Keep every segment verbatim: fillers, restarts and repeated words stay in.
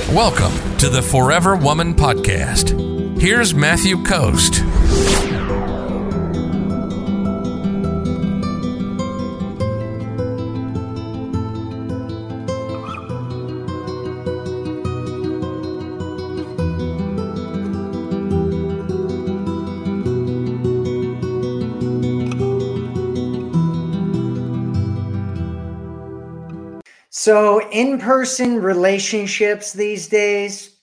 Welcome to the Forever Woman Podcast. Here's Matthew Coast. So in-person relationships these days,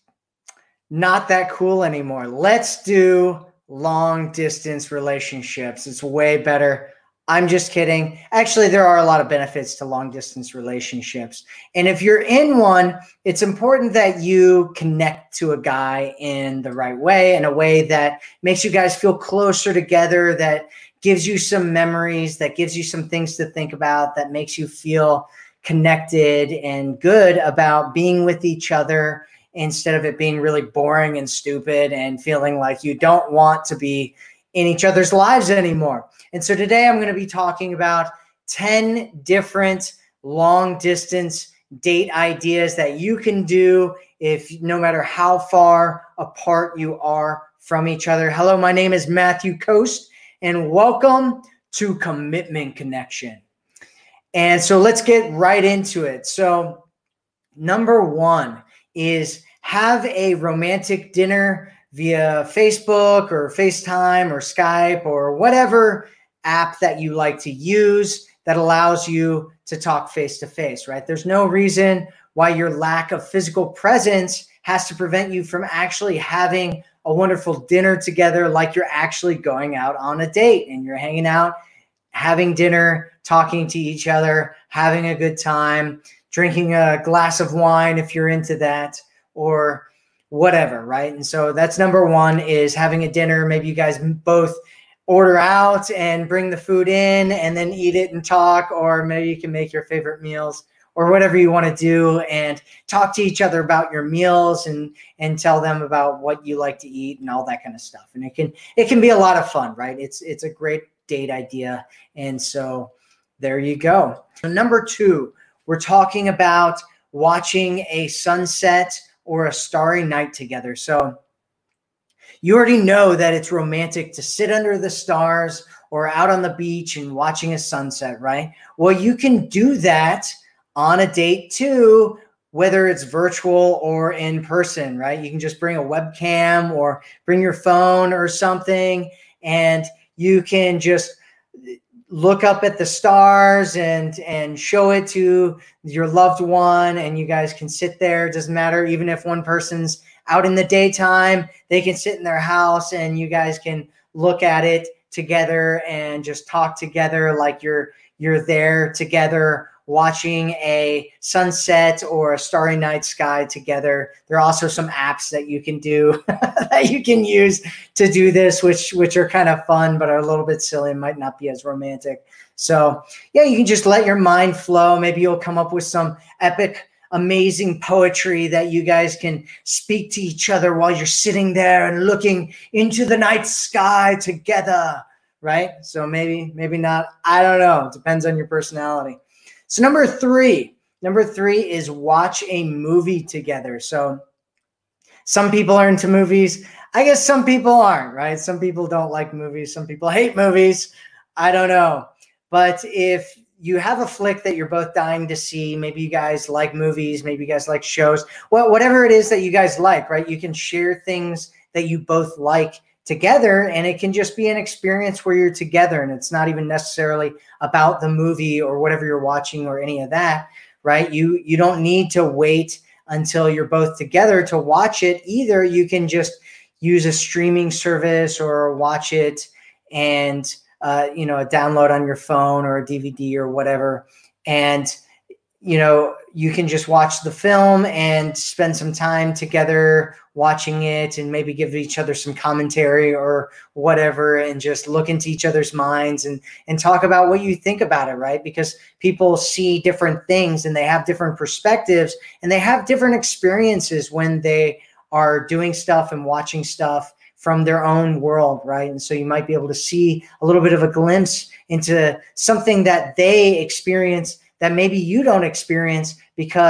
not that cool anymore. Let's do long-distance relationships. It's way better. I'm just kidding. Actually, there are a lot of benefits to long-distance relationships. And if you're in one, it's important that you connect to a guy in the right way, in a way that makes you guys feel closer together, that gives you some memories, that gives you some things to think about, that makes you feel connected and good about being with each other instead of it being really boring and stupid and feeling like you don't want to be in each other's lives anymore. And so today I'm going to be talking about ten different long distance date ideas that you can do if no matter how far apart you are from each other. Hello, my name is Matthew Coast and welcome to Commitment Connection. And so let's get right into it. So number one is have a romantic dinner via Facebook or FaceTime or Skype or whatever app that you like to use that allows you to talk face to face, right? There's no reason why your lack of physical presence has to prevent you from actually having a wonderful dinner together, like you're actually going out on a date and you're hanging out, having dinner, talking to each other, having a good time, drinking a glass of wine if you're into that, or whatever, right? And so that's number one, is having a dinner. Maybe you guys both order out and bring the food in and then eat it and talk, or maybe you can make your favorite meals or whatever you want to do and talk to each other about your meals and and tell them about what you like to eat and all that kind of stuff. And it can it can be a lot of fun, right? It's it's a great date idea. And so there you go. So number two, we're talking about watching a sunset or a starry night together. So you already know that it's romantic to sit under the stars or out on the beach and watching a sunset, right? Well, you can do that on a date too, whether it's virtual or in person, right? You can just bring a webcam or bring your phone or something, and you can just look up at the stars and and show it to your loved one, and you guys can sit there. It doesn't matter, even if one person's out in the daytime, they can sit in their house and you guys can look at it together and just talk together like you're you're there together watching a sunset or a starry night sky together. There are also some apps that you can do that you can use to do this, which which are kind of fun, but are a little bit silly and might not be as romantic. So yeah, you can just let your mind flow. Maybe you'll come up with some epic, amazing poetry that you guys can speak to each other while you're sitting there and looking into the night sky together, right? So maybe, maybe not. I don't know. It depends on your personality. So number three, number three is watch a movie together. So some people are into movies. I guess some people aren't, right? Some people don't like movies. Some people hate movies. I don't know. But if you have a flick that you're both dying to see, maybe you guys like movies, maybe you guys like shows, well, whatever it is that you guys like, right? You can share things that you both like together, and it can just be an experience where you're together, and it's not even necessarily about the movie or whatever you're watching or any of that, right? You you don't need to wait until you're both together to watch it either. You can just use a streaming service or watch it and uh, you know, a download on your phone or a D V D or whatever, and you know, you can just watch the film and spend some time together watching it and maybe give each other some commentary or whatever, and just look into each other's minds and, and talk about what you think about it, right? Because people see different things and they have different perspectives and they have different experiences when they are doing stuff and watching stuff from their own world, right? And so you might be able to see a little bit of a glimpse into something that they experience that maybe you don't experience because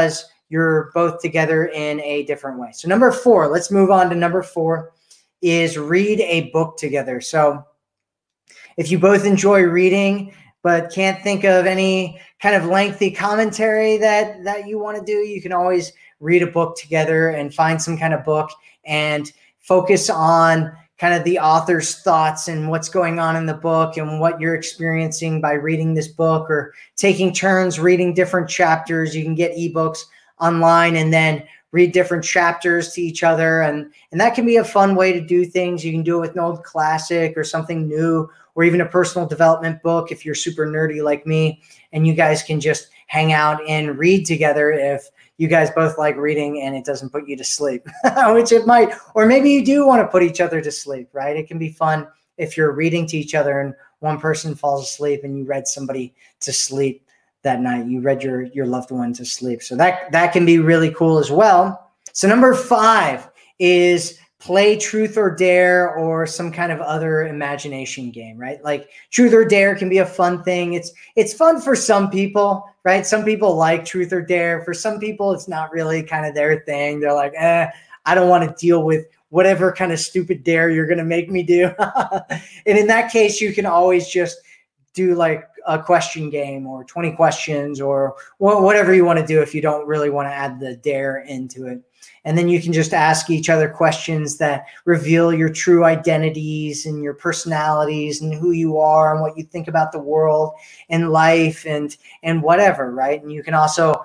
you're both together in a different way. So number four, let's move on to number four, is read a book together. So if you both enjoy reading but can't think of any kind of lengthy commentary that that you want to do, you can always read a book together and find some kind of book and focus on kind of the author's thoughts and what's going on in the book and what you're experiencing by reading this book, or taking turns reading different chapters. You can get ebooks online and then read different chapters to each other. And, and that can be a fun way to do things. You can do it with an old classic or something new, or even a personal development book if you're super nerdy like me, and you guys can just hang out and read together if you guys both like reading and it doesn't put you to sleep, which it might, or maybe you do want to put each other to sleep, right? It can be fun if you're reading to each other and one person falls asleep and you read somebody to sleep that night. You read your, your loved one to sleep. So that, that can be really cool as well. So number five is play truth or dare, or some kind of other imagination game, right? Like truth or dare can be a fun thing. It's, it's fun for some people, right? Some people like truth or dare. For some people, it's not really kind of their thing. They're like, eh, I don't want to deal with whatever kind of stupid dare you're going to make me do. And in that case, you can always just do like a question game or twenty questions or whatever you want to do if you don't really want to add the dare into it. And then you can just ask each other questions that reveal your true identities and your personalities and who you are and what you think about the world and life and, and whatever, right? And you can also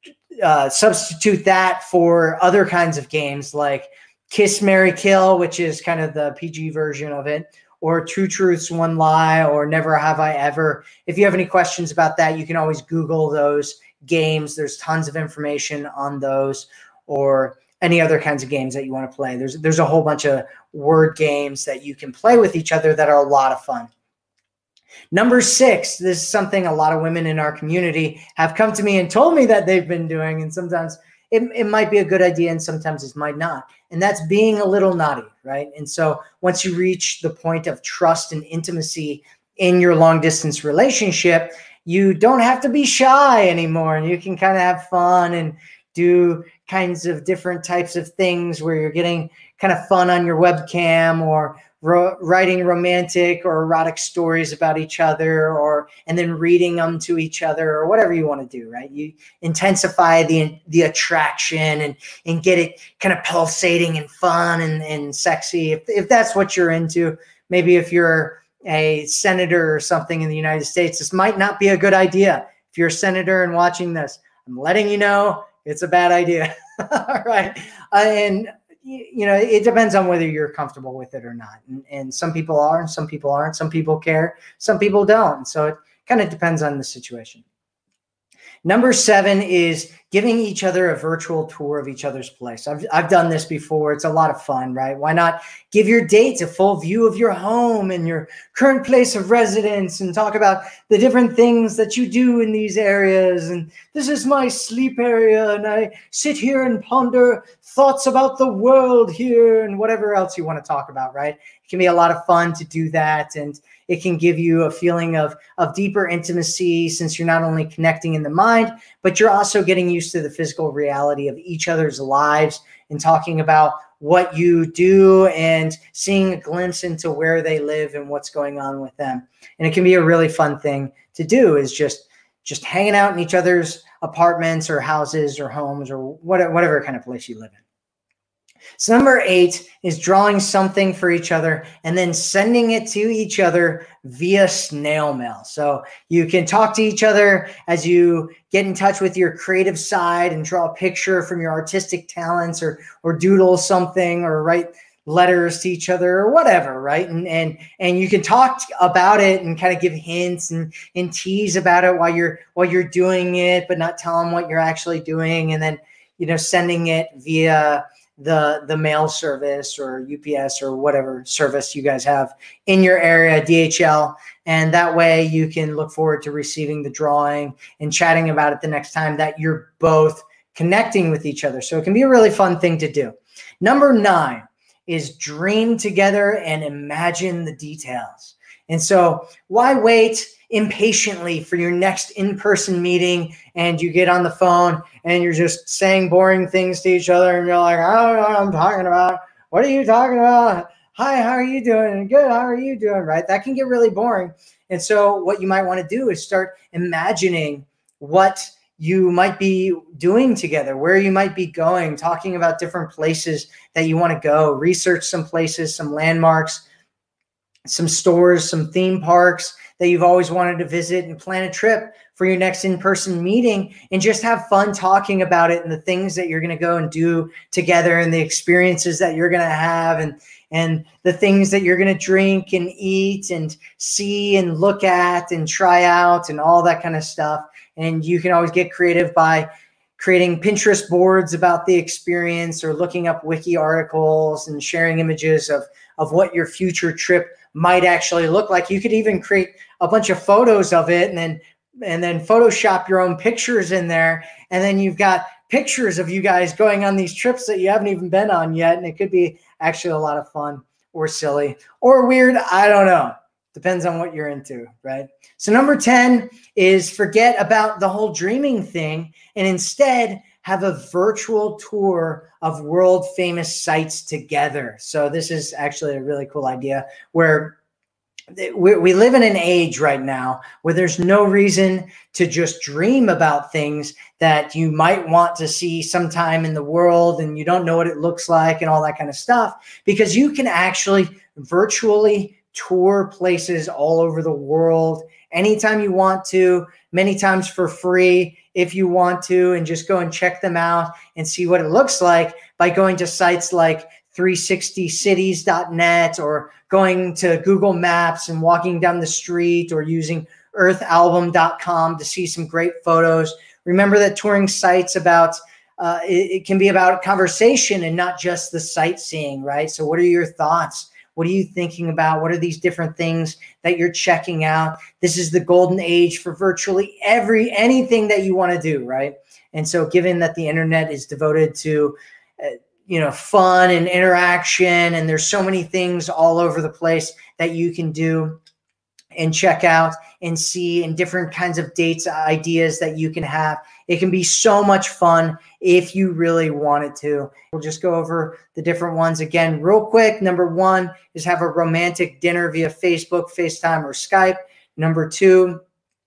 uh, substitute that for other kinds of games like Kiss, Marry, Kill, which is kind of the P G version of it, or Two Truths, One Lie, or Never Have I Ever. If you have any questions about that, you can always Google those games. There's tons of information on those, or any other kinds of games that you want to play. There's, there's a whole bunch of word games that you can play with each other that are a lot of fun. Number six, this is something a lot of women in our community have come to me and told me that they've been doing, and sometimes it, it might be a good idea and sometimes it might not. And that's being a little naughty, right? And so once you reach the point of trust and intimacy in your long distance relationship, you don't have to be shy anymore, and you can kind of have fun and do kinds of different types of things where you're getting kind of fun on your webcam, or ro- writing romantic or erotic stories about each other, or and then reading them to each other, or whatever you want to do, right? You intensify the the attraction and and get it kind of pulsating and fun and, and sexy. If, if that's what you're into, maybe if you're a senator or something in the United States, this might not be a good idea. If you're a senator and watching this, I'm letting you know it's a bad idea. All right. Uh, and, you know, it depends on whether you're comfortable with it or not. And, and some people are, and some people aren't. Some people care, some people don't. So it kind of depends on the situation. Number seven is giving each other a virtual tour of each other's place. I've, I've done this before. It's a lot of fun, right? Why not give your dates a full view of your home and your current place of residence, and talk about the different things that you do in these areas. And this is my sleep area, and I sit here and ponder thoughts about the world here, and whatever else you want to talk about, right? It can be a lot of fun to do that, and it can give you a feeling of, of deeper intimacy, since you're not only connecting in the mind, but you're also getting used to the physical reality of each other's lives and talking about what you do and seeing a glimpse into where they live and what's going on with them. And it can be a really fun thing to do, is just, just hanging out in each other's apartments or houses or homes or whatever, whatever kind of place you live in. So number eight is drawing something for each other and then sending it to each other via snail mail. So you can talk to each other as you get in touch with your creative side and draw a picture from your artistic talents, or, or doodle something, or write letters to each other, or whatever, right? And, and, and you can talk about it and kind of give hints and, and tease about it while you're, while you're doing it, but not tell them what you're actually doing. And then, you know, sending it via the the mail service or U P S or whatever service you guys have in your area, D H L. And that way you can look forward to receiving the drawing and chatting about it the next time that you're both connecting with each other. So it can be a really fun thing to do. Number nine is dream together and imagine the details. And so why wait impatiently for your next in-person meeting and you get on the phone and you're just saying boring things to each other and you're like, I don't know what I'm talking about. What are you talking about? Hi, how are you doing? Good, how are you doing? Right? That can get really boring. And so what you might want to do is start imagining what you might be doing together, where you might be going, talking about different places that you want to go, research some places, some landmarks, some stores, some theme parks that you've always wanted to visit, and plan a trip for your next in-person meeting and just have fun talking about it and the things that you're going to go and do together and the experiences that you're going to have and and the things that you're going to drink and eat and see and look at and try out and all that kind of stuff. And you can always get creative by creating Pinterest boards about the experience or looking up wiki articles and sharing images of, of what your future trip might actually look like. You could even create a bunch of photos of it and then and then Photoshop your own pictures in there. And then you've got pictures of you guys going on these trips that you haven't even been on yet. And it could be actually a lot of fun or silly or weird. I don't know. Depends on what you're into, right? So number ten is forget about the whole dreaming thing and instead have a virtual tour of world famous sites together. So this is actually a really cool idea where we live in an age right now where there's no reason to just dream about things that you might want to see sometime in the world and you don't know what it looks like and all that kind of stuff, because you can actually virtually tour places all over the world anytime you want to, many times for free if you want to, and just go and check them out and see what it looks like by going to sites like three sixty cities dot net or going to Google Maps and walking down the street or using earth album dot com to see some great photos. Remember that touring sites about uh, it, it can be about conversation and not just the sightseeing, right? So what are your thoughts? What are you thinking about? What are these different things that you're checking out? This is the golden age for virtually every anything that you want to do, right? And so given that the internet is devoted to uh, you know, fun and interaction, and there's so many things all over the place that you can do and check out and see, and different kinds of dates, ideas that you can have. It can be so much fun if you really wanted to. We'll just go over the different ones again real quick. Number one is have a romantic dinner via Facebook, FaceTime, or Skype. Number two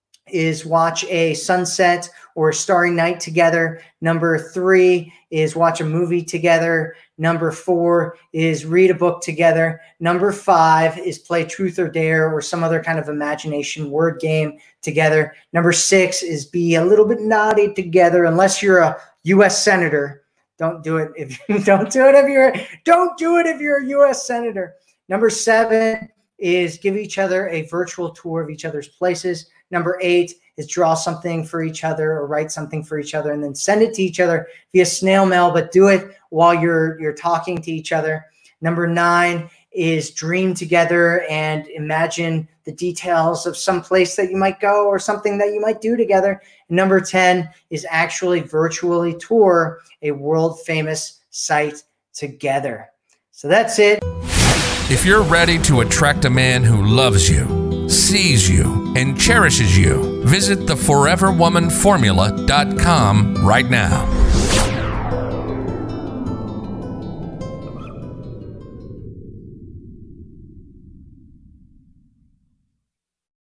is watch a sunset or a starry night together. Number three is watch a movie together. Number four is read a book together. Number five is play truth or dare or some other kind of imagination word game together. Number six is be a little bit naughty together, unless you're a U S senator. Don't do it if you don't do it if you're don't do it if you're a U S senator. Number seven is give each other a virtual tour of each other's places. Number eight is draw something for each other or write something for each other and then send it to each other via snail mail, but do it while you're you're talking to each other. Number nine is dream together and imagine the details of some place that you might go or something that you might do together. And number ten is actually virtually tour a world famous site together. So that's it. If you're ready to attract a man who loves you, sees you, and cherishes you, visit the forever woman formula dot com right now.